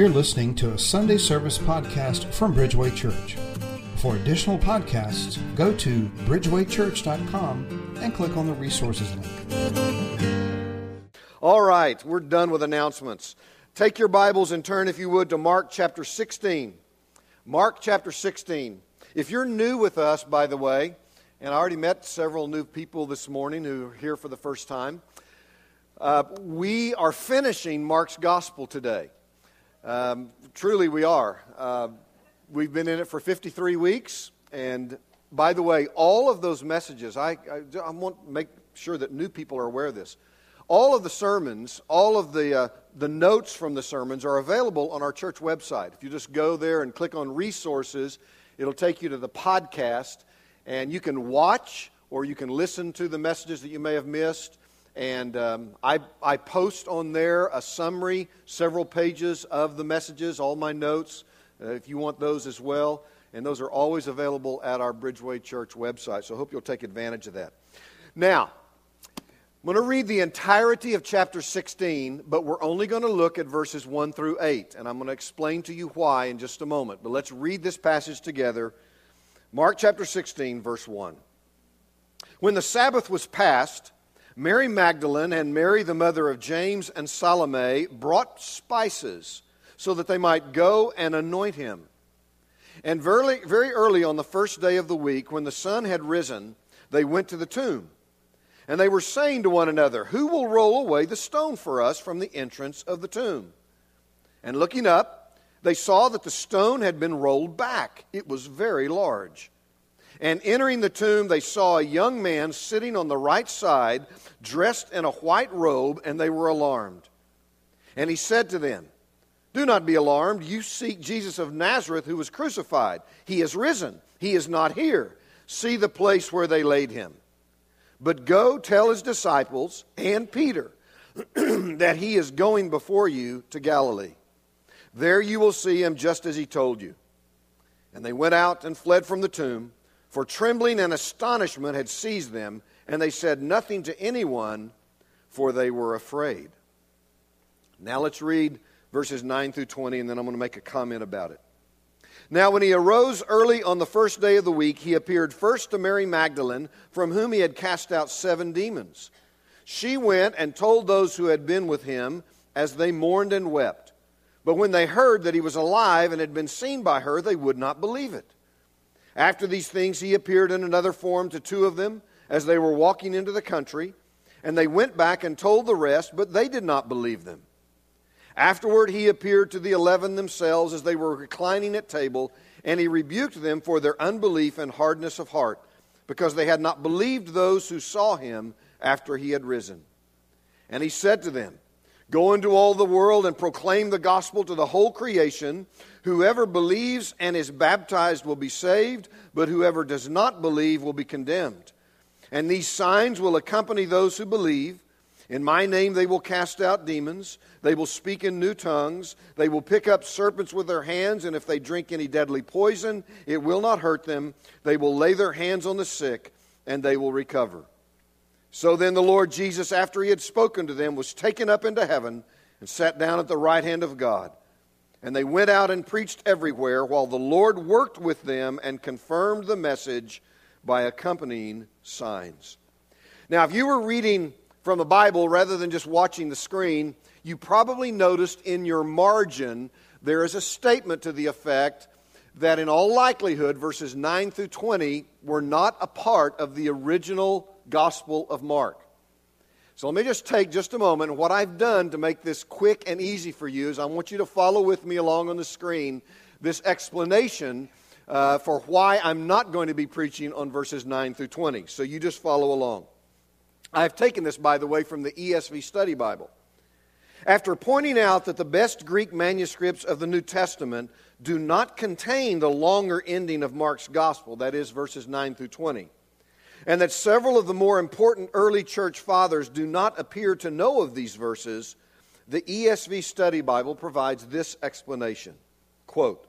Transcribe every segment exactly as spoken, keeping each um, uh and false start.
You're listening to a Sunday service podcast from Bridgeway Church. For additional podcasts, go to bridgeway church dot com and click on the resources link. All right, we're done with announcements. Take your Bibles and turn, if you would, to Mark chapter sixteen. Mark chapter sixteen. If you're new with us, by the way, and I already met several new people this morning who are here for the first time, uh, we are finishing Mark's Gospel today. Um, truly we are. Uh, we've been in it for fifty-three weeks, and by the way, all of those messages, I, I, I want to make sure that new people are aware of this. All of the sermons, all of the uh, the notes from the sermons are available on our church website. If you just go there and click on resources, it'll take you to the podcast, and you can watch or you can listen to the messages that you may have missed. And um, I, I post on there a summary, several pages of the messages, all my notes, uh, if you want those as well. And those are always available at our Bridgeway Church website, so I hope you'll take advantage of that. Now, I'm going to read the entirety of chapter sixteen, but we're only going to look at verses one through eight, and I'm going to explain to you why in just a moment. But let's read this passage together. Mark chapter sixteen, verse one. When the Sabbath was past, Mary Magdalene and Mary, the mother of James and Salome, brought spices so that they might go and anoint him. And very, very early on the first day of the week, when the sun had risen, they went to the tomb. And they were saying to one another, "Who will roll away the stone for us from the entrance of the tomb?" And looking up, they saw that the stone had been rolled back. It was very large. And entering the tomb, they saw a young man sitting on the right side, dressed in a white robe, and they were alarmed. And he said to them, "Do not be alarmed. You seek Jesus of Nazareth, who was crucified. He is risen. He is not here. See the place where they laid him. But go tell his disciples and Peter that he is going before you to Galilee. There you will see him just as he told you." And they went out and fled from the tomb, for trembling and astonishment had seized them, and they said nothing to anyone, for they were afraid. Now let's read verses nine through twenty, and then I'm going to make a comment about it. Now when he arose early on the first day of the week, he appeared first to Mary Magdalene, from whom he had cast out seven demons. She went and told those who had been with him, as they mourned and wept. But when they heard that he was alive and had been seen by her, they would not believe it. After these things he appeared in another form to two of them, as they were walking into the country, and they went back and told the rest, but they did not believe them. Afterward he appeared to the eleven themselves as they were reclining at table, and he rebuked them for their unbelief and hardness of heart, because they had not believed those who saw him after he had risen. And he said to them, "Go into all the world and proclaim the gospel to the whole creation. Whoever believes and is baptized will be saved, but whoever does not believe will be condemned. And these signs will accompany those who believe. In my name they will cast out demons. They will speak in new tongues. They will pick up serpents with their hands, and if they drink any deadly poison, it will not hurt them. They will lay their hands on the sick, and they will recover." So then the Lord Jesus, after he had spoken to them, was taken up into heaven and sat down at the right hand of God. And they went out and preached everywhere, while the Lord worked with them and confirmed the message by accompanying signs. Now, if you were reading from the Bible rather than just watching the screen, you probably noticed in your margin there is a statement to the effect that in all likelihood verses nine through twenty were not a part of the original Gospel of Mark. So let me just take just a moment. What I've done to make this quick and easy for you is I want you to follow with me along on the screen this explanation uh, for why I'm not going to be preaching on verses nine through twenty. So you just follow along. I've taken this, by the way, from the E S V Study Bible. After pointing out that the best Greek manuscripts of the New Testament do not contain the longer ending of Mark's Gospel, that is, verses nine through twenty, and that several of the more important early church fathers do not appear to know of these verses, the E S V Study Bible provides this explanation. Quote,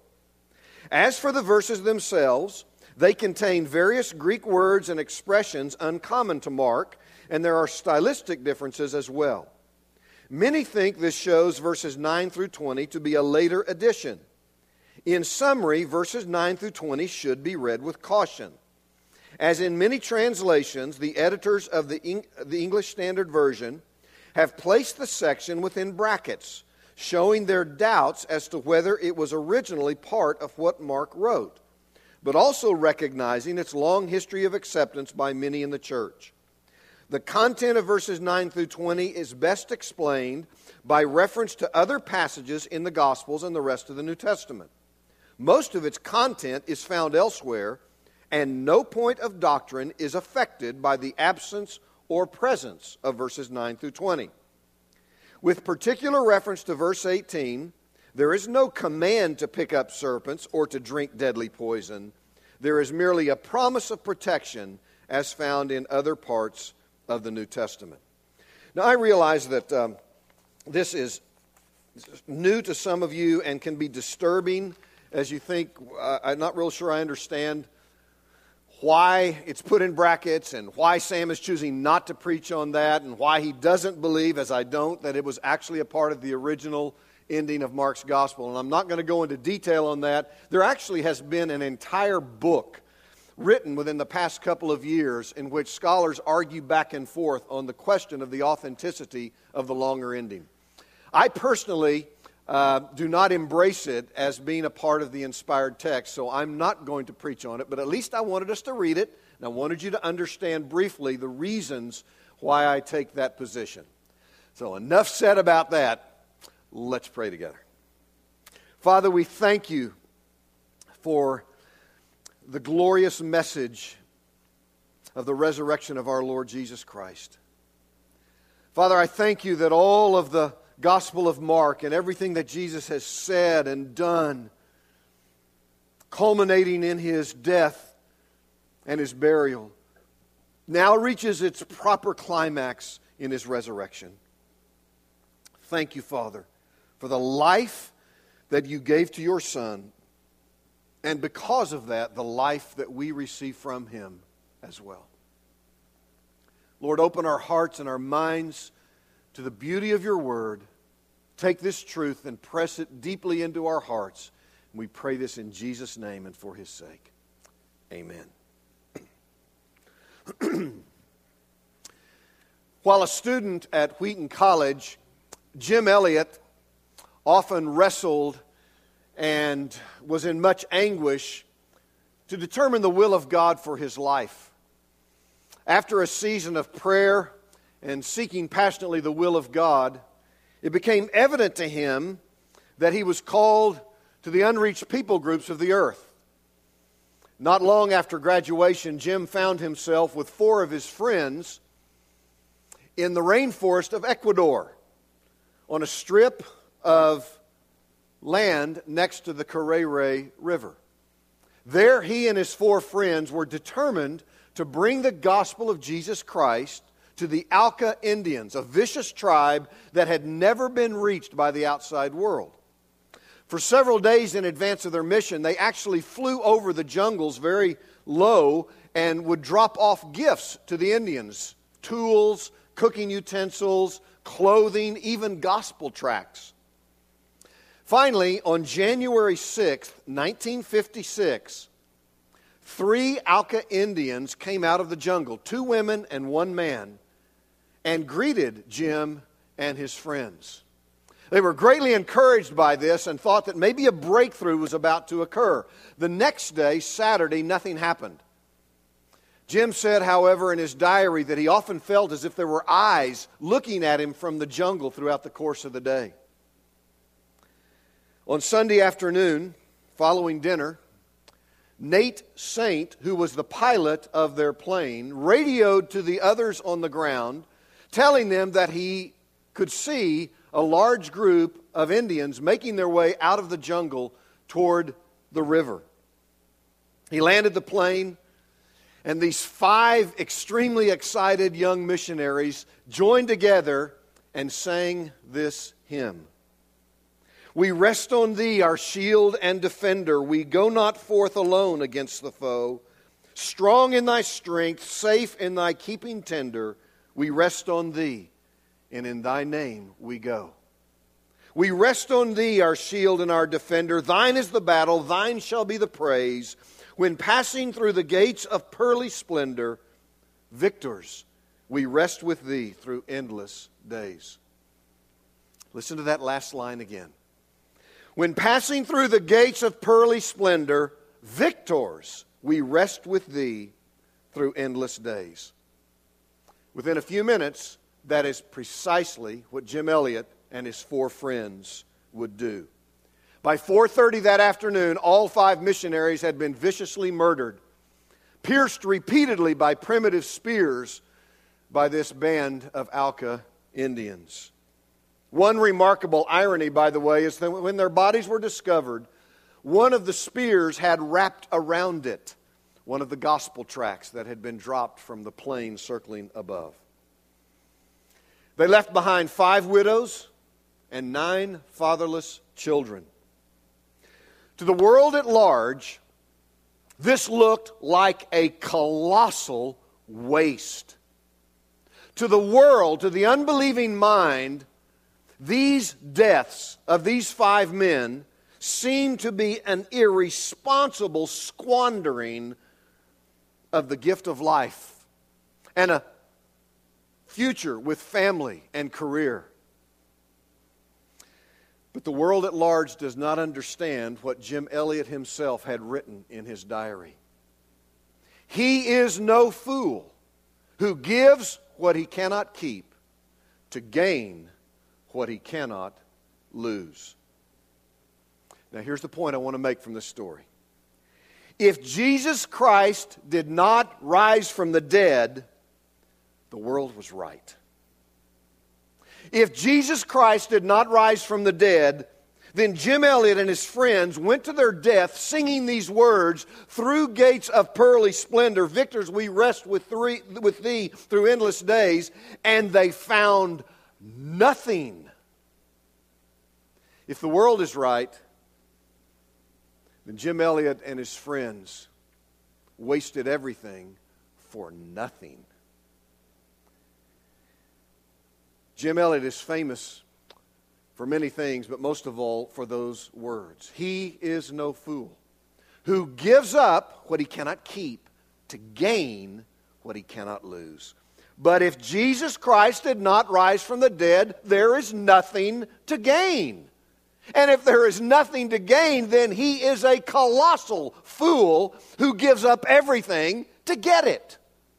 "As for the verses themselves, they contain various Greek words and expressions uncommon to Mark, and there are stylistic differences as well. Many think this shows verses nine through twenty to be a later addition. In summary, verses nine through twenty should be read with caution. As in many translations, the editors of the, Eng- the English Standard Version have placed the section within brackets, showing their doubts as to whether it was originally part of what Mark wrote, but also recognizing its long history of acceptance by many in the church. The content of verses nine through twenty is best explained by reference to other passages in the Gospels and the rest of the New Testament. Most of its content is found elsewhere, and no point of doctrine is affected by the absence or presence of verses nine through twenty. With particular reference to verse eighteen, there is no command to pick up serpents or to drink deadly poison. There is merely a promise of protection as found in other parts of the New Testament. Now, I realize that um, this is new to some of you and can be disturbing as you think, uh, I'm not real sure I understand why it's put in brackets and why Sam is choosing not to preach on that and why he doesn't believe, as I don't, that it was actually a part of the original ending of Mark's gospel. And I'm not going to go into detail on that. There actually has been an entire book written within the past couple of years in which scholars argue back and forth on the question of the authenticity of the longer ending. I personally uh, do not embrace it as being a part of the inspired text, so I'm not going to preach on it, but at least I wanted us to read it, and I wanted you to understand briefly the reasons why I take that position. So enough said about that. Let's pray together. Father, we thank you for the glorious message of the resurrection of our Lord Jesus Christ. Father, I thank you that all of the Gospel of Mark and everything that Jesus has said and done, culminating in his death and his burial, now reaches its proper climax in his resurrection. Thank you, Father, for the life that you gave to your Son, and because of that, the life that we receive from him as well. Lord, open our hearts and our minds to the beauty of your word. Take this truth and press it deeply into our hearts. And we pray this in Jesus' name and for his sake. Amen. While a student at Wheaton College, Jim Elliot often wrestled and was in much anguish to determine the will of God for his life. After a season of prayer and seeking passionately the will of God, it became evident to him that he was called to the unreached people groups of the earth. Not long after graduation, Jim found himself with four of his friends in the rainforest of Ecuador on a strip of land next to the Carrere River. There, he and his four friends were determined to bring the gospel of Jesus Christ to the Auca Indians, a vicious tribe that had never been reached by the outside world. For several days in advance of their mission, they actually flew over the jungles very low and would drop off gifts to the Indians: tools, cooking utensils, clothing, even gospel tracts. Finally, on January sixth, nineteen fifty-six, three Auca Indians came out of the jungle, two women and one man, and greeted Jim and his friends. They were greatly encouraged by this and thought that maybe a breakthrough was about to occur. The next day, Saturday, nothing happened. Jim said, however, in his diary that he often felt as if there were eyes looking at him from the jungle throughout the course of the day. On Sunday afternoon, following dinner, Nate Saint, who was the pilot of their plane, radioed to the others on the ground, telling them that he could see a large group of Indians making their way out of the jungle toward the river. He landed the plane, and these five extremely excited young missionaries joined together and sang this hymn. We rest on thee, our shield and defender. We go not forth alone against the foe. Strong in thy strength, safe in thy keeping tender, we rest on thee and in thy name we go. We rest on thee, our shield and our defender. Thine is the battle, thine shall be the praise. When passing through the gates of pearly splendor, victors, we rest with thee through endless days. Listen to that last line again. When passing through the gates of pearly splendor, victors, we rest with thee through endless days. Within a few minutes, that is precisely what Jim Elliot and his four friends would do. By four thirty that afternoon, all five missionaries had been viciously murdered, pierced repeatedly by primitive spears by this band of Auca Indians. One remarkable irony, by the way, is that when their bodies were discovered, one of the spears had wrapped around it one of the gospel tracts that had been dropped from the plane circling above. They left behind five widows and nine fatherless children. To the world at large, this looked like a colossal waste. To the world, to the unbelieving mind, these deaths of these five men seemed to be an irresponsible squandering of the gift of life and a future with family and career. But the world at large does not understand what Jim Elliot himself had written in his diary. He is no fool who gives what he cannot keep to gain what he cannot lose. Now here's the point I want to make from this story. If Jesus Christ did not rise from the dead, the world was right. If Jesus Christ did not rise from the dead, then Jim Elliot and his friends went to their death singing these words, through gates of pearly splendor, victors we rest with, three, with thee through endless days, and they found nothing. If the world is right, then Jim Elliot and his friends wasted everything for nothing. Jim Elliot is famous for many things, but most of all for those words. He is no fool who gives up what he cannot keep to gain what he cannot lose. But if Jesus Christ did not rise from the dead, there is nothing to gain. And if there is nothing to gain, then he is a colossal fool who gives up everything to get it.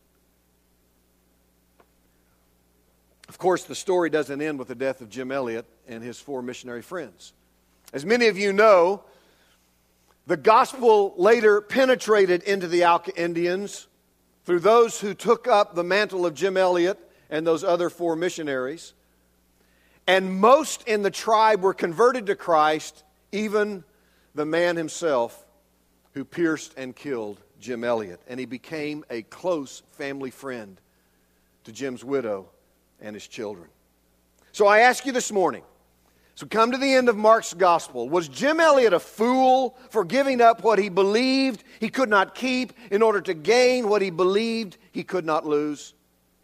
Of course, the story doesn't end with the death of Jim Elliot and his four missionary friends. As many of you know, the gospel later penetrated into the Auca Indians through those who took up the mantle of Jim Elliot and those other four missionaries. And most in the tribe were converted to Christ, even the man himself who pierced and killed Jim Elliot. And he became a close family friend to Jim's widow and his children. So I ask you this morning, so come to the end of Mark's gospel, was Jim Elliot a fool for giving up what he believed he could not keep in order to gain what he believed he could not lose?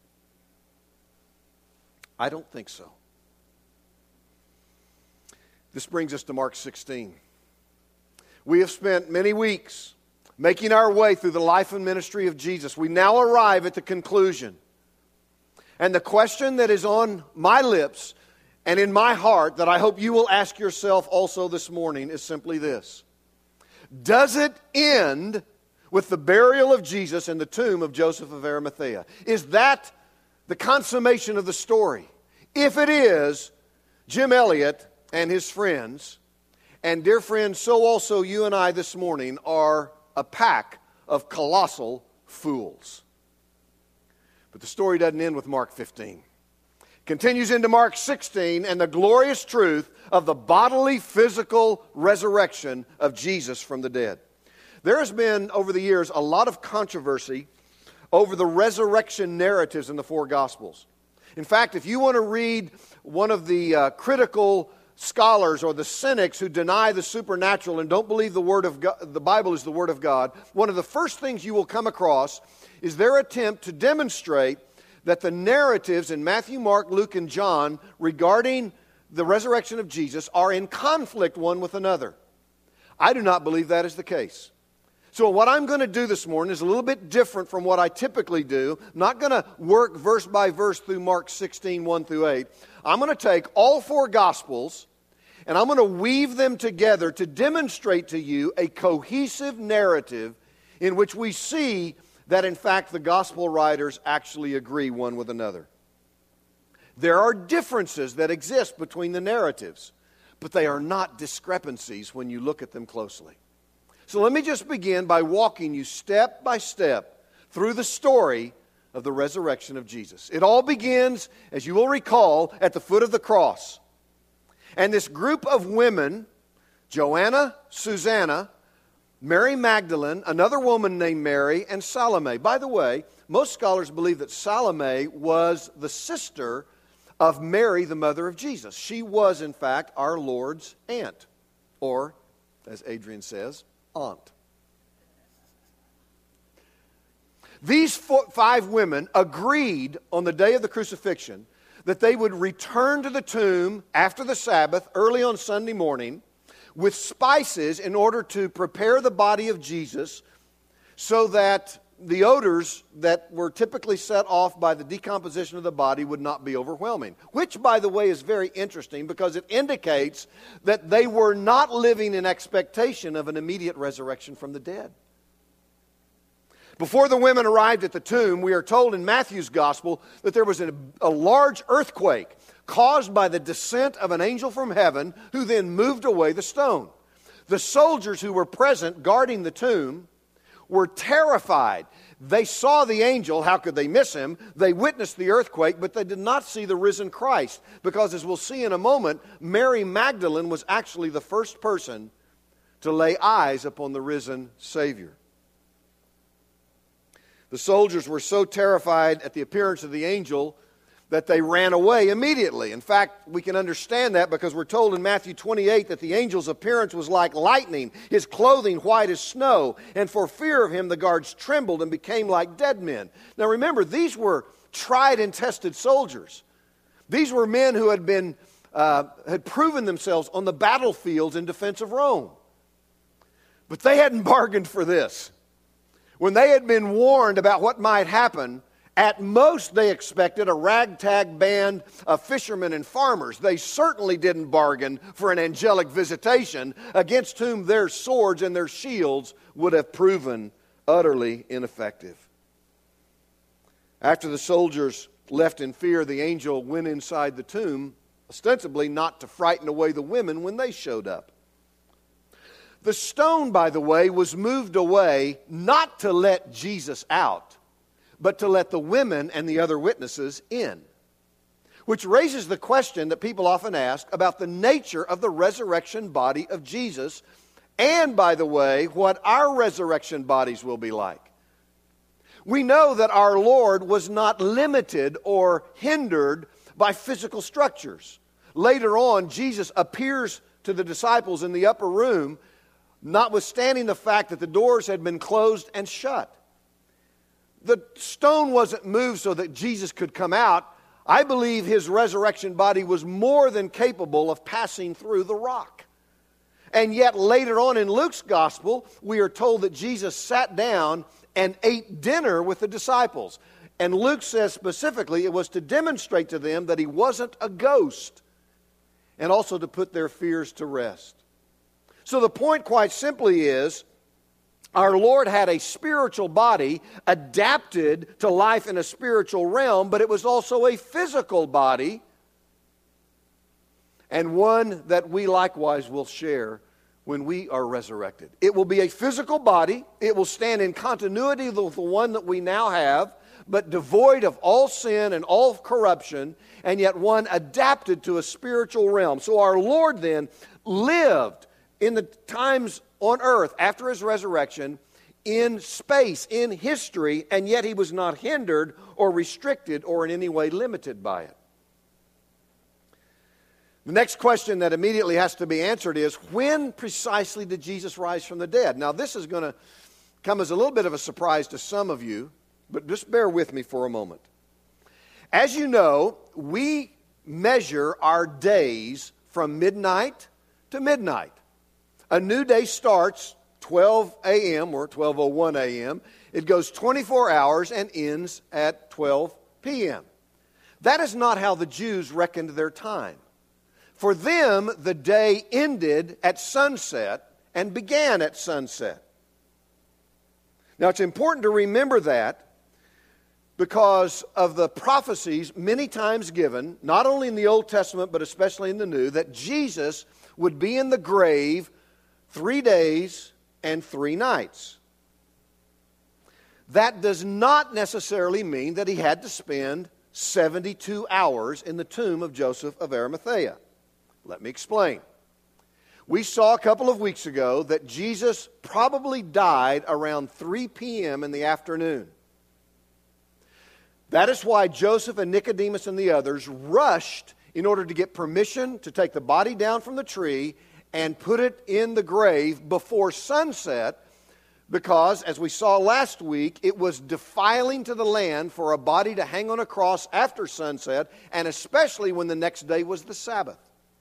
I don't think so. This brings us to Mark sixteen. We have spent many weeks making our way through the life and ministry of Jesus. We now arrive at the conclusion. And the question that is on my lips and in my heart that I hope you will ask yourself also this morning is simply this. Does it end with the burial of Jesus in the tomb of Joseph of Arimathea? Is that the consummation of the story? If it is, Jim Elliot and his friends, and dear friends, so also you and I this morning are a pack of colossal fools. But the story doesn't end with Mark fifteen. It continues into Mark sixteen and the glorious truth of the bodily, physical resurrection of Jesus from the dead. There has been, over the years, a lot of controversy over the resurrection narratives in the four Gospels. In fact, if you want to read one of the uh, critical scholars or the cynics who deny the supernatural and don't believe the word of God, the Bible is the Word of God, one of the first things you will come across is their attempt to demonstrate that the narratives in Matthew, Mark, Luke, and John regarding the resurrection of Jesus are in conflict one with another. I do not believe that is the case. So what I'm going to do this morning is a little bit different from what I typically do. I'm not going to work verse by verse through Mark sixteen, one through eight. I'm going to take all four Gospels and I'm going to weave them together to demonstrate to you a cohesive narrative in which we see that in fact the Gospel writers actually agree one with another. There are differences that exist between the narratives, but they are not discrepancies when you look at them closely. So let me just begin by walking you step by step through the story of the resurrection of Jesus. It all begins, as you will recall, at the foot of the cross. And this group of women, Joanna, Susanna, Mary Magdalene, another woman named Mary, and Salome. By the way, most scholars believe that Salome was the sister of Mary, the mother of Jesus. She was, in fact, our Lord's aunt, or, as Adrian says, aunt. These four, five women agreed on the day of the crucifixion that they would return to the tomb after the Sabbath, early on Sunday morning, with spices in order to prepare the body of Jesus so that the odors that were typically set off by the decomposition of the body would not be overwhelming. Which, by the way, is very interesting because it indicates that they were not living in expectation of an immediate resurrection from the dead. Before the women arrived at the tomb, we are told in Matthew's Gospel that there was a, a large earthquake caused by the descent of an angel from heaven who then moved away the stone. The soldiers who were present guarding the tomb were terrified. They saw the angel. How could they miss him? They witnessed the earthquake, but they did not see the risen Christ. Because as we'll see in a moment, Mary Magdalene was actually the first person to lay eyes upon the risen Savior. The soldiers were so terrified at the appearance of the angel that they ran away immediately. In fact, we can understand that because we're told in Matthew twenty-eight that the angel's appearance was like lightning, his clothing white as snow, and for fear of him the guards trembled and became like dead men. Now remember, these were tried and tested soldiers. These were men who had been uh, had proven themselves on the battlefields in defense of Rome. But they hadn't bargained for this. When they had been warned about what might happen, at most they expected a ragtag band of fishermen and farmers. They certainly didn't bargain for an angelic visitation against whom their swords and their shields would have proven utterly ineffective. After the soldiers left in fear, the angel went inside the tomb, ostensibly not to frighten away the women when they showed up. The stone, by the way, was moved away not to let Jesus out, but to let the women and the other witnesses in. Which raises the question that people often ask about the nature of the resurrection body of Jesus, and, by the way, what our resurrection bodies will be like. We know that our Lord was not limited or hindered by physical structures. Later on, Jesus appears to the disciples in the upper room, notwithstanding the fact that the doors had been closed and shut. The stone wasn't moved so that Jesus could come out. I believe his resurrection body was more than capable of passing through the rock. And yet later on in Luke's gospel, we are told that Jesus sat down and ate dinner with the disciples. And Luke says specifically it was to demonstrate to them that he wasn't a ghost, and also to put their fears to rest. So the point quite simply is, our Lord had a spiritual body adapted to life in a spiritual realm, but it was also a physical body, and one that we likewise will share when we are resurrected. It will be a physical body. It will stand in continuity with the one that we now have, but devoid of all sin and all corruption, and yet one adapted to a spiritual realm. So our Lord then lived in the times on earth after his resurrection, in space, in history, and yet he was not hindered or restricted or in any way limited by it. The next question that immediately has to be answered is, when precisely did Jesus rise from the dead? Now, this is going to come as a little bit of a surprise to some of you, but just bear with me for a moment. As you know, we measure our days from midnight to midnight. A new day starts twelve a.m. or twelve oh one a.m. It goes twenty-four hours and ends at twelve p.m. That is not how the Jews reckoned their time. For them, the day ended at sunset and began at sunset. Now, it's important to remember that because of the prophecies many times given, not only in the Old Testament, but especially in the New, that Jesus would be in the grave three days and three nights. That does not necessarily mean that he had to spend seventy-two hours in the tomb of Joseph of Arimathea. Let me explain. We saw a couple of weeks ago that Jesus probably died around three p.m. in the afternoon. That is why Joseph and Nicodemus and the others rushed in order to get permission to take the body down from the tree and put it in the grave before sunset, because, as we saw last week, it was defiling to the land for a body to hang on a cross after sunset, and especially when the next day was the Sabbath.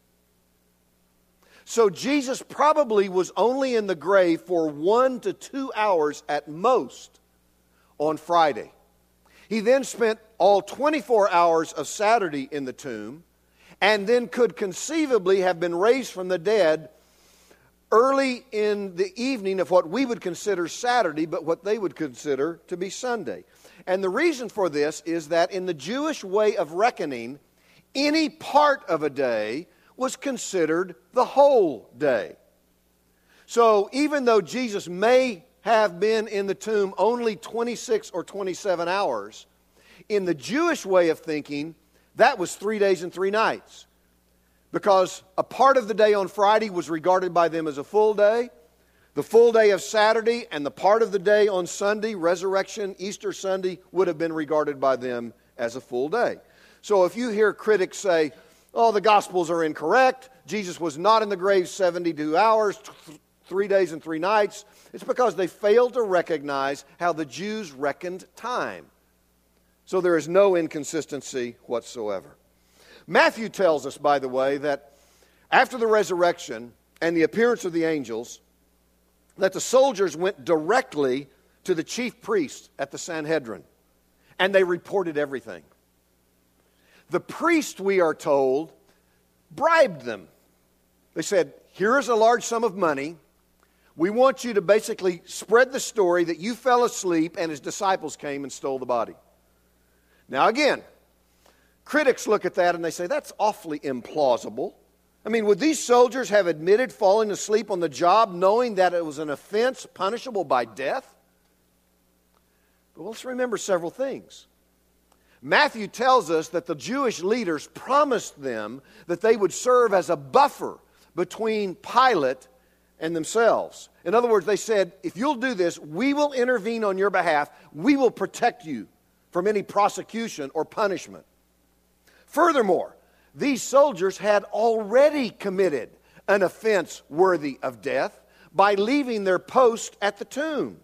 So Jesus probably was only in the grave for one to two hours at most on Friday. He then spent all twenty-four hours of Saturday in the tomb, and then could conceivably have been raised from the dead early in the evening of what we would consider Saturday, but what they would consider to be Sunday. And the reason for this is that in the Jewish way of reckoning, any part of a day was considered the whole day. So even though Jesus may have been in the tomb only twenty-six or twenty-seven hours, in the Jewish way of thinking, that was three days and three nights. Because a part of the day on Friday was regarded by them as a full day. The full day of Saturday and the part of the day on Sunday, Resurrection, Easter Sunday, would have been regarded by them as a full day. So if you hear critics say, oh, the Gospels are incorrect, Jesus was not in the grave seventy-two hours, th- three days and three nights, it's because they failed to recognize how the Jews reckoned time. So there is no inconsistency whatsoever. Matthew tells us, by the way, that after the resurrection and the appearance of the angels, that the soldiers went directly to the chief priests at the Sanhedrin, and they reported everything. The priest, we are told, bribed them. They said, here is a large sum of money. We want you to basically spread the story that you fell asleep and his disciples came and stole the body. Now again, critics look at that and they say, that's awfully implausible. I mean, would these soldiers have admitted falling asleep on the job knowing that it was an offense punishable by death? But let's remember several things. Matthew tells us that the Jewish leaders promised them that they would serve as a buffer between Pilate and themselves. In other words, they said, if you'll do this, we will intervene on your behalf. We will protect you from any prosecution or punishment. Furthermore, these soldiers had already committed an offense worthy of death by leaving their post at the tomb.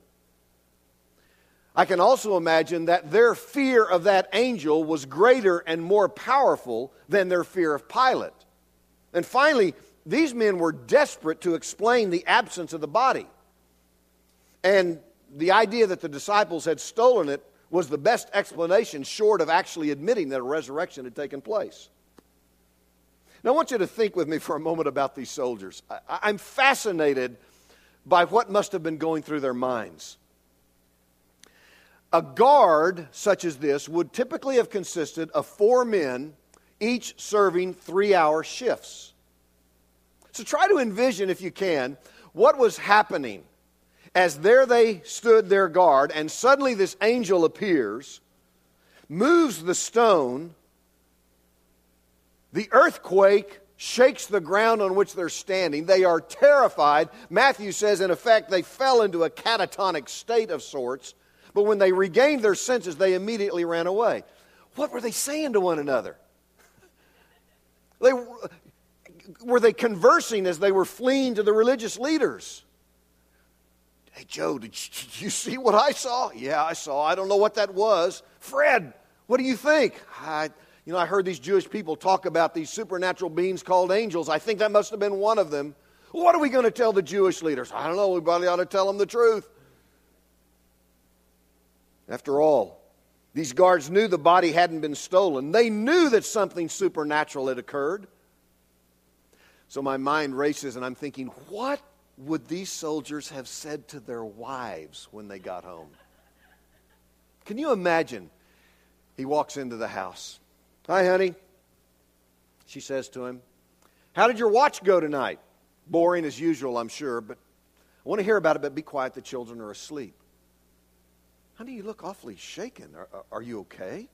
I can also imagine that their fear of that angel was greater and more powerful than their fear of Pilate. And finally, these men were desperate to explain the absence of the body. And the idea that the disciples had stolen it was the best explanation short of actually admitting that a resurrection had taken place. Now, I want you to think with me for a moment about these soldiers. I, I'm fascinated by what must have been going through their minds. A guard such as this would typically have consisted of four men, each serving three-hour shifts. So try to envision, if you can, what was happening as there they stood their guard, and suddenly this angel appears, moves the stone, the earthquake shakes the ground on which they're standing. They are terrified. Matthew says, in effect, they fell into a catatonic state of sorts. But when they regained their senses, they immediately ran away. What were they saying to one another? They, were they conversing as they were fleeing to the religious leaders? Hey, Joe, did you, did you see what I saw? Yeah, I saw. I don't know what that was. Fred, What do you think? I, you know, I heard these Jewish people talk about these supernatural beings called angels. I think that must have been one of them. What are we going to tell the Jewish leaders? I don't know. We probably ought to tell them the truth. After all, these guards knew the body hadn't been stolen. They knew that something supernatural had occurred. So my mind races and I'm thinking, what would these soldiers have said to their wives when they got home? Can you imagine? He walks into the house. Hi, honey. She says to him, how did your watch go tonight? Boring as usual, I'm sure, but I want to hear about it, but be quiet. The children are asleep. Honey, you look awfully shaken. Are, are you okay?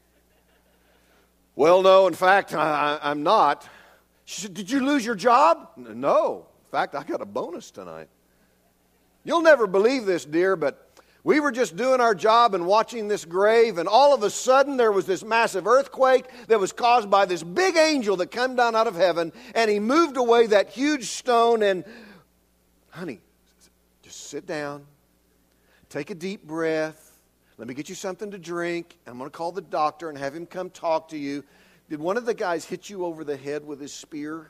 Well, no, in fact, I, I'm not. She said, did you lose your job? No. In fact, I got a bonus tonight. You'll never believe this, dear, but we were just doing our job and watching this grave, and all of a sudden there was this massive earthquake that was caused by this big angel that came down out of heaven, and he moved away that huge stone, and, honey, just sit down, take a deep breath, let me get you something to drink, I'm going to call the doctor and have him come talk to you. Did one of the guys hit you over the head with his spear?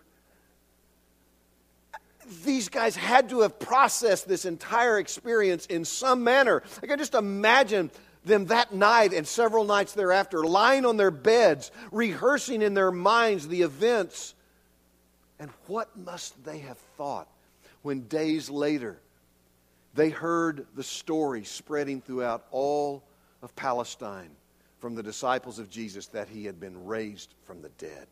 These guys had to have processed this entire experience in some manner. I can just imagine them that night and several nights thereafter, lying on their beds, rehearsing in their minds the events. And what must they have thought when days later they heard the story spreading throughout all of Palestine from the disciples of Jesus that he had been raised from the dead?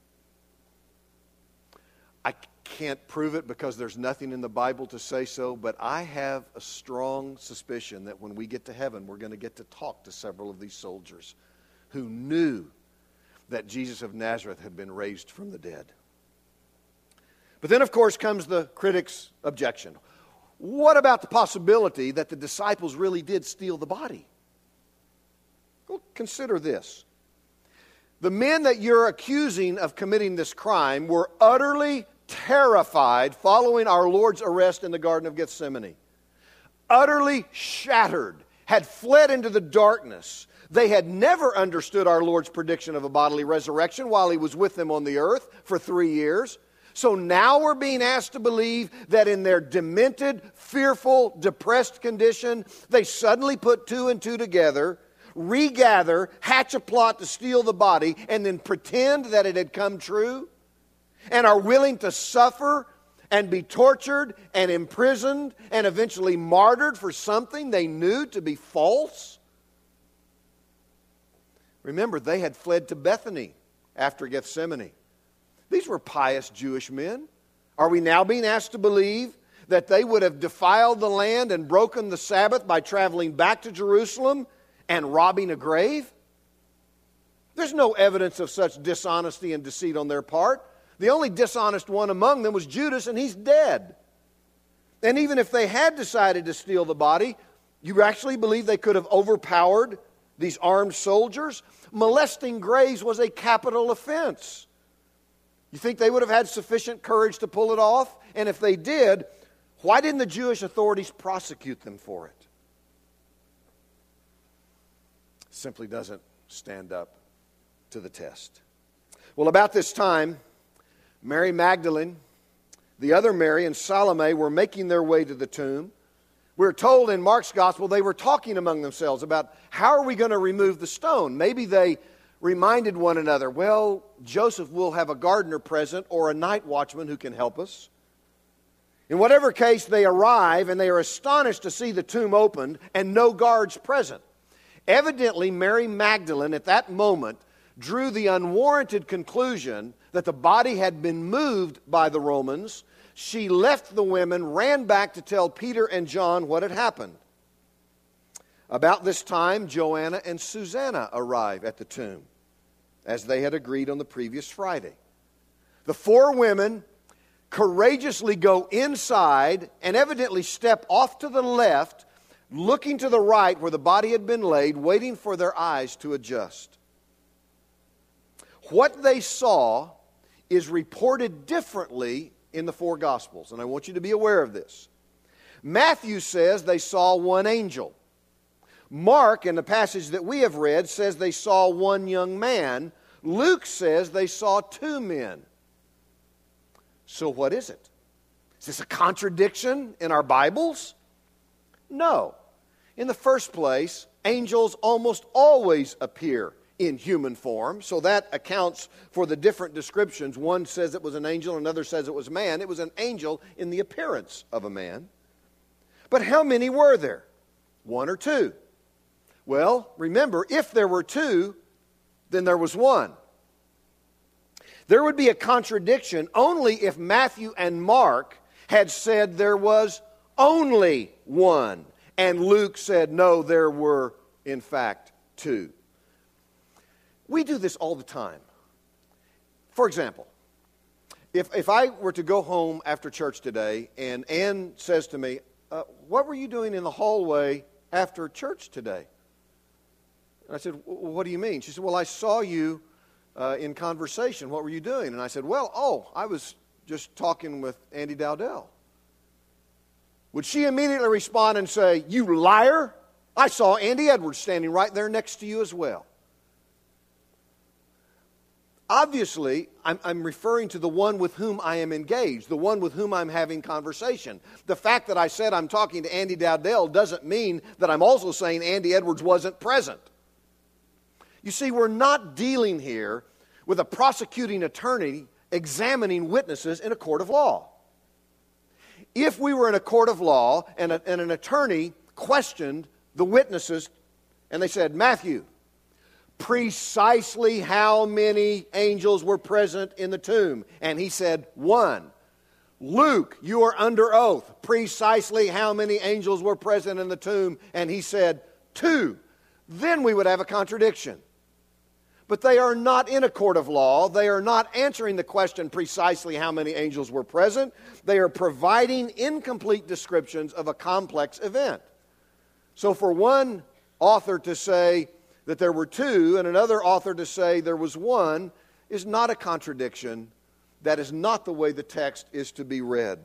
I can't prove it because there's nothing in the Bible to say so, but I have a strong suspicion that when we get to heaven, we're going to get to talk to several of these soldiers who knew that Jesus of Nazareth had been raised from the dead. But then, of course, comes the critic's objection. What about the possibility that the disciples really did steal the body? Well, consider this. The men that you're accusing of committing this crime were utterly terrified following our Lord's arrest in the Garden of Gethsemane. Utterly shattered, had fled into the darkness. They had never understood our Lord's prediction of a bodily resurrection while he was with them on the earth for three years. So now we're being asked to believe that in their demented, fearful, depressed condition, they suddenly put two and two together, regather, hatch a plot to steal the body, and then pretend that it had come true, and are willing to suffer and be tortured and imprisoned and eventually martyred for something they knew to be false. Remember, they had fled to Bethany after Gethsemane. These were pious Jewish men. Are we now being asked to believe that they would have defiled the land and broken the Sabbath by traveling back to Jerusalem and robbing a grave? There's no evidence of such dishonesty and deceit on their part. The only dishonest one among them was Judas, and he's dead. And even if they had decided to steal the body, you actually believe they could have overpowered these armed soldiers? Molesting graves was a capital offense. You think they would have had sufficient courage to pull it off? And if they did, why didn't the Jewish authorities prosecute them for it? Simply doesn't stand up to the test. Well, about this time, Mary Magdalene, the other Mary, and Salome were making their way to the tomb. We're told in Mark's gospel they were talking among themselves about how are we going to remove the stone. Maybe they reminded one another, well, Joseph will have a gardener present or a night watchman who can help us. In whatever case, they arrive and they are astonished to see the tomb opened and no guards present. Evidently, Mary Magdalene at that moment drew the unwarranted conclusion that the body had been moved by the Romans. She left the women, ran back to tell Peter and John what had happened. About this time, Joanna and Susanna arrive at the tomb, as they had agreed on the previous Friday. The four women courageously go inside and evidently step off to the left, looking to the right where the body had been laid, waiting for their eyes to adjust. What they saw is reported differently in the four Gospels, and I want you to be aware of this. Matthew says they saw one angel. Mark, in the passage that we have read, says they saw one young man. Luke says they saw two men. So what is it? Is this a contradiction in our Bibles? No. In the first place, angels almost always appear in human form, so that accounts for the different descriptions. One says it was an angel, another says it was a man. It was an angel in the appearance of a man. But how many were there? One or two? Well, remember, if there were two, then there was one. There would be a contradiction only if Matthew and Mark had said there was only one, and Luke said, no, there were, in fact, two. We do this all the time. For example, if, if I were to go home after church today, and Ann says to me, uh, what were you doing in the hallway after church today? And I said, what do you mean? She said, well, I saw you uh, in conversation. What were you doing? And I said, well, oh, I was just talking with Andy Dowdell. Would she immediately respond and say, you liar? I saw Andy Edwards standing right there next to you as well. Obviously, I'm, I'm referring to the one with whom I am engaged, the one with whom I'm having conversation. The fact that I said I'm talking to Andy Dowdell doesn't mean that I'm also saying Andy Edwards wasn't present. You see, we're not dealing here with a prosecuting attorney examining witnesses in a court of law. If we were in a court of law and, a, and an attorney questioned the witnesses and they said, Matthew, precisely how many angels were present in the tomb? And he said, one. Luke, you are under oath. Precisely how many angels were present in the tomb? And he said, two. Then we would have a contradiction. But they are not in a court of law. They are not answering the question precisely how many angels were present. They are providing incomplete descriptions of a complex event. So for one author to say that there were two and another author to say there was one is not a contradiction. That is not the way the text is to be read.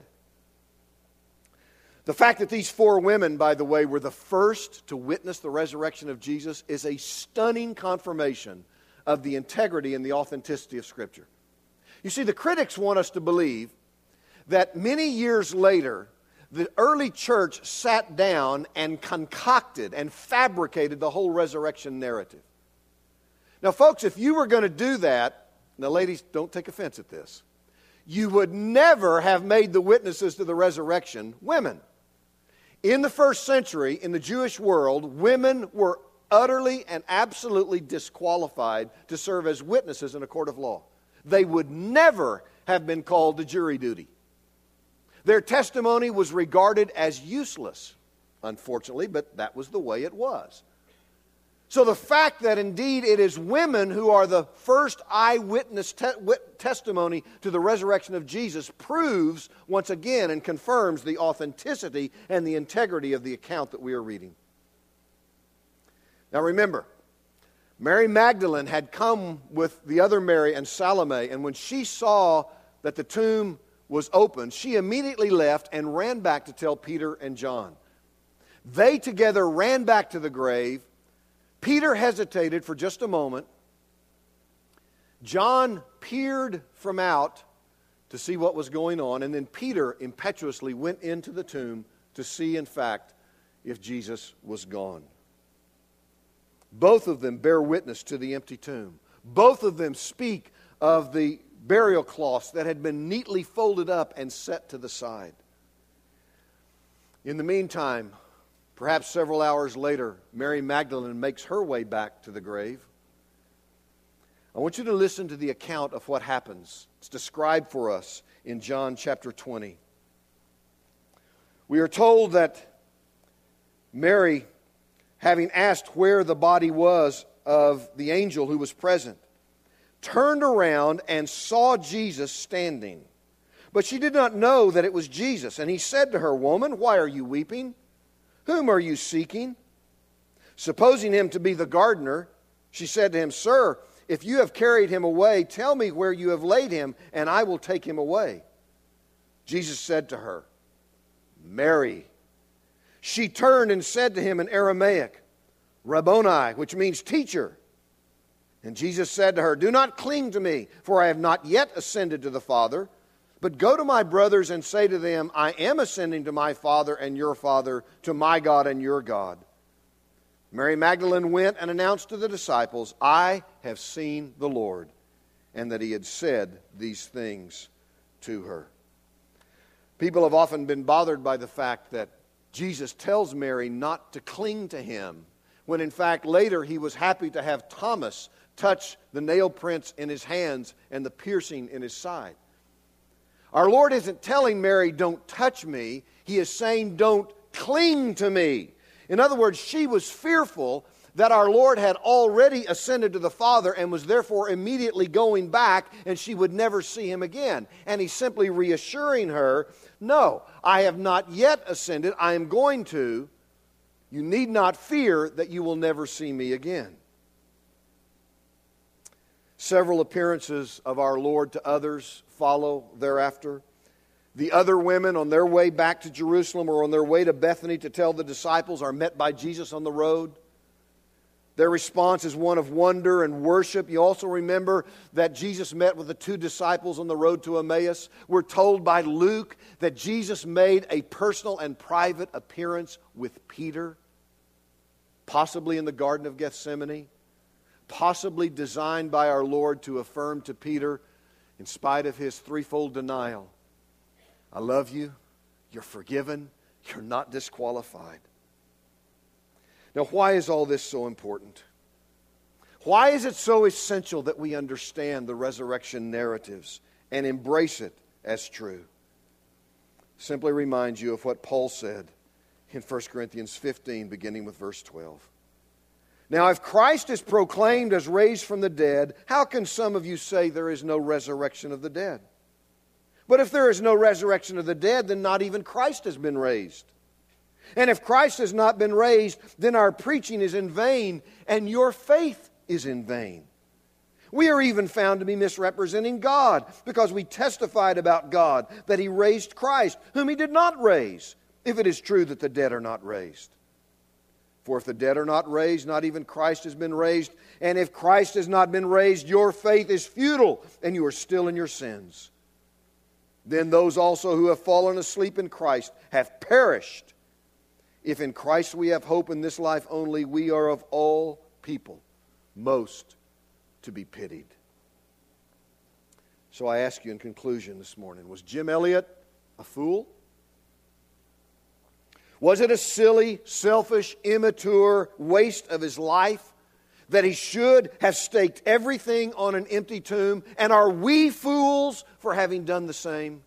The fact that these four women, by the way, were the first to witness the resurrection of Jesus is a stunning confirmation of the integrity and the authenticity of Scripture. You see, the critics want us to believe that many years later, the early church sat down and concocted and fabricated the whole resurrection narrative. Now, folks, if you were going to do that, now ladies, don't take offense at this, you would never have made the witnesses to the resurrection women. In the first century, in the Jewish world, women were utterly and absolutely disqualified to serve as witnesses in a court of law. They would never have been called to jury duty. Their testimony was regarded as useless, unfortunately, but that was the way it was. So the fact that indeed it is women who are the first eyewitness te- testimony to the resurrection of Jesus proves once again and confirms the authenticity and the integrity of the account that we are reading. Now remember, Mary Magdalene had come with the other Mary and Salome, and when she saw that the tomb was open, she immediately left and ran back to tell Peter and John. They together ran back to the grave. Peter hesitated for just a moment. John peered from out to see what was going on, and then Peter impetuously went into the tomb to see, in fact, if Jesus was gone. Both of them bear witness to the empty tomb. Both of them speak of the burial cloths that had been neatly folded up and set to the side. In the meantime, perhaps several hours later, Mary Magdalene makes her way back to the grave. I want you to listen to the account of what happens. It's described for us in John chapter twenty. We are told that Mary, having asked where the body was of the angel who was present, turned around and saw Jesus standing. But she did not know that it was Jesus. And he said to her, "Woman, why are you weeping? Whom are you seeking?" Supposing him to be the gardener, she said to him, "Sir, if you have carried him away, tell me where you have laid him, and I will take him away." Jesus said to her, "Mary." She turned and said to him in Aramaic, Rabboni, which means teacher. And Jesus said to her, do not cling to me, for I have not yet ascended to the Father, but go to my brothers and say to them, I am ascending to my Father and your Father, to my God and your God. Mary Magdalene went and announced to the disciples, I have seen the Lord, and that he had said these things to her. People have often been bothered by the fact that Jesus tells Mary not to cling to him, when in fact later he was happy to have Thomas touch the nail prints in his hands and the piercing in his side. Our Lord isn't telling Mary, don't touch me. He is saying, don't cling to me. In other words, she was fearful that our Lord had already ascended to the Father and was therefore immediately going back and she would never see him again. And he's simply reassuring her, no, I have not yet ascended. I am going to. You need not fear that you will never see me again. Several appearances of our Lord to others follow thereafter. The other women on their way back to Jerusalem or on their way to Bethany to tell the disciples are met by Jesus on the road. Their response is one of wonder and worship. You also remember that Jesus met with the two disciples on the road to Emmaus. We're told by Luke that Jesus made a personal and private appearance with Peter, possibly in the Garden of Gethsemane, possibly designed by our Lord to affirm to Peter, in spite of his threefold denial, I love you, you're forgiven, you're not disqualified. Now, why is all this so important? Why is it so essential that we understand the resurrection narratives and embrace it as true? Simply reminds you of what Paul said in First Corinthians fifteen, beginning with verse twelve. Now, if Christ is proclaimed as raised from the dead, how can some of you say there is no resurrection of the dead? But if there is no resurrection of the dead, then not even Christ has been raised. And if Christ has not been raised, then our preaching is in vain, and your faith is in vain. We are even found to be misrepresenting God, because we testified about God that He raised Christ, whom He did not raise, if it is true that the dead are not raised. For if the dead are not raised, not even Christ has been raised. And if Christ has not been raised, your faith is futile, and you are still in your sins. Then those also who have fallen asleep in Christ have perished. If in Christ we have hope in this life only, we are of all people most to be pitied. So I ask you in conclusion this morning, was Jim Elliot a fool? Was it a silly, selfish, immature waste of his life that he should have staked everything on an empty tomb? And are we fools for having done the same?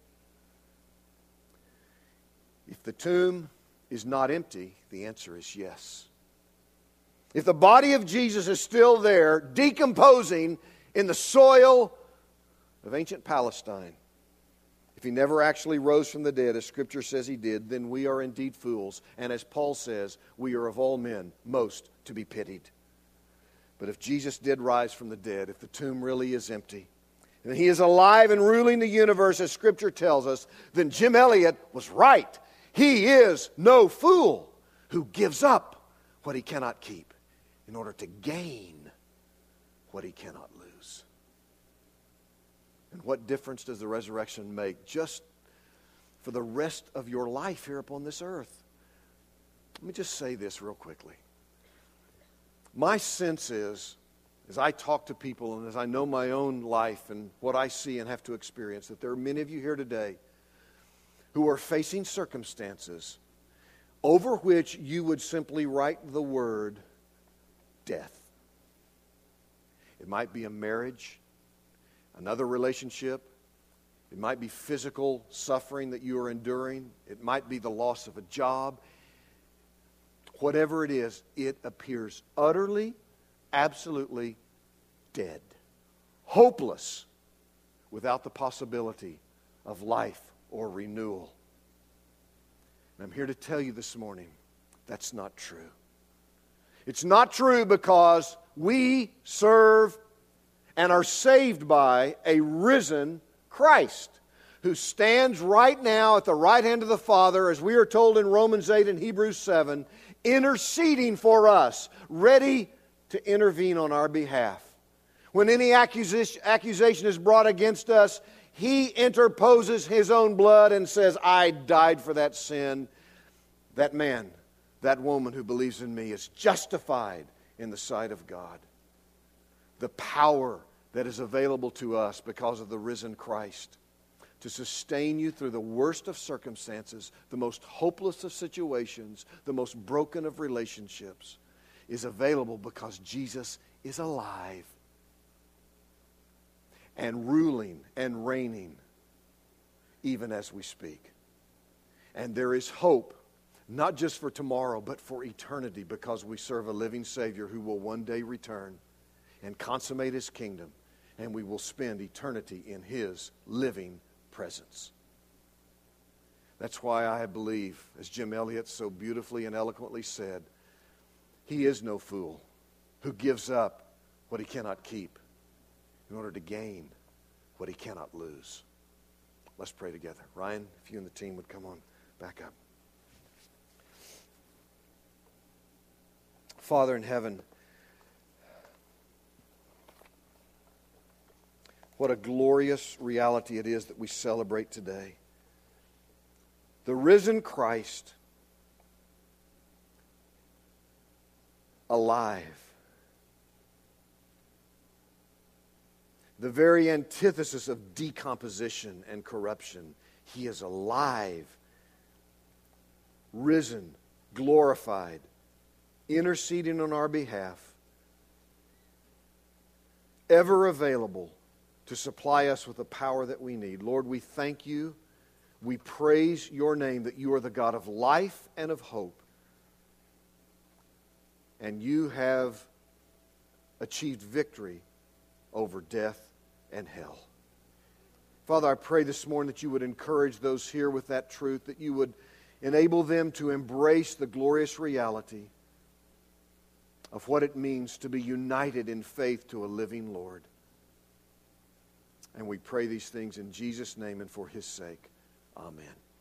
If the tomb is not empty, the answer is yes. If the body of Jesus is still there, decomposing in the soil of ancient Palestine, if He never actually rose from the dead, as Scripture says He did, then we are indeed fools. And as Paul says, we are of all men most to be pitied. But if Jesus did rise from the dead, if the tomb really is empty, and He is alive and ruling the universe as Scripture tells us, then Jim Elliot was right. He is no fool who gives up what he cannot keep in order to gain what he cannot lose. And what difference does the resurrection make just for the rest of your life here upon this earth? Let me just say this real quickly. My sense is, as I talk to people and as I know my own life and what I see and have to experience, that there are many of you here today who are facing circumstances over which you would simply write the word death. It might be a marriage, another relationship. It might be physical suffering that you are enduring. It might be the loss of a job. Whatever it is, it appears utterly, absolutely dead. Hopeless, without the possibility of life or renewal. And I'm here to tell you this morning, that's not true. It's not true because we serve and are saved by a risen Christ, who stands right now at the right hand of the Father, as we are told in Romans eight and Hebrews seven, interceding for us, ready to intervene on our behalf. When any accusation, accusation is brought against us, He interposes His own blood and says, I died for that sin. That man, that woman who believes in me is justified in the sight of God. The power that is available to us because of the risen Christ to sustain you through the worst of circumstances, the most hopeless of situations, the most broken of relationships, is available because Jesus is alive and ruling and reigning even as we speak. And there is hope, not just for tomorrow, but for eternity, because we serve a living Savior who will one day return and consummate His kingdom, and we will spend eternity in His living presence. That's why I believe, as Jim Elliot so beautifully and eloquently said, He is no fool who gives up what he cannot keep in order to gain what he cannot lose. Let's pray together. Ryan, if you and the team would come on back up. Father in heaven, what a glorious reality it is that we celebrate today. The risen Christ, alive. The very antithesis of decomposition and corruption. He is alive, risen, glorified, interceding on our behalf, ever available to supply us with the power that we need. Lord, we thank You. We praise Your name that You are the God of life and of hope. And You have achieved victory over death and hell. Father, I pray this morning that You would encourage those here with that truth, that You would enable them to embrace the glorious reality of what it means to be united in faith to a living Lord. And we pray these things in Jesus' name and for His sake. Amen.